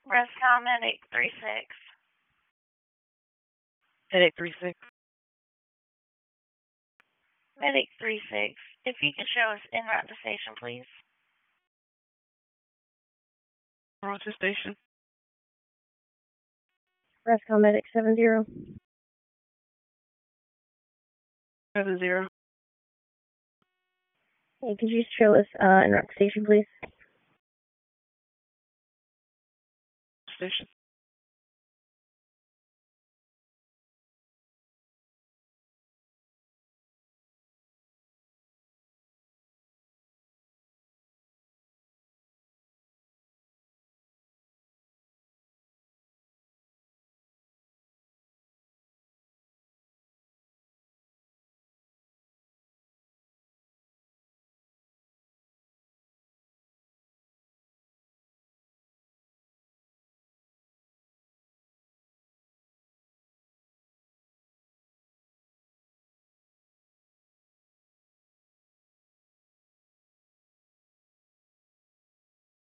Rescom Medic 36. Medic 36. Medic 36. If you could show us en route to station, please. Road to station. Rescom Medic 70. 70. Hey, could you show us en route to station, please? Station.